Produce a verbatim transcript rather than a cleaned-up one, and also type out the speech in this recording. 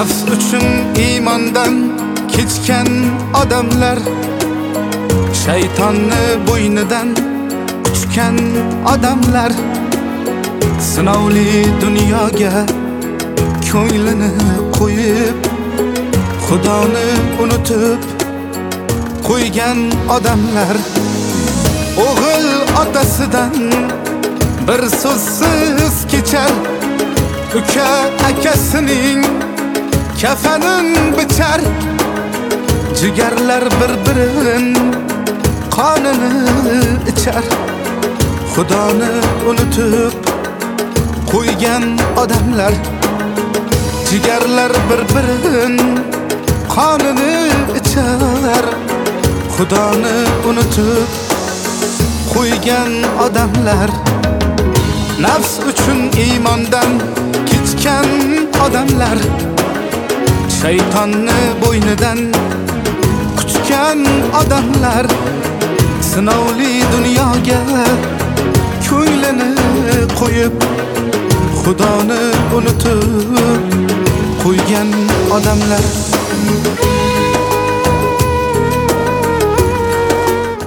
Nafs uchun iymondan kechgan odamlar, shaytonni bo'ynidan quchgan odamlar, sinovli dunyoga ko'nglini qo'yib, Xudoni unutib qo'ygan odamlar, o'g'il otasidan bir so'zsiz kechar, uka akasining kafanin bichar, jigarlar bir-birin qonini ichar, Xudoni unutib qo'ygan odamlar, jigarlar bir-birin qonini ichar, Xudoni unutib qo'ygan odamlar. Nafs uchun iymondan kechgan odamlar, shaytonni bo'ynidan quchgan odamlar, sinovli dunyoga ko'nglini qo'yib, Xudoni unutib qo'ygan odamlar.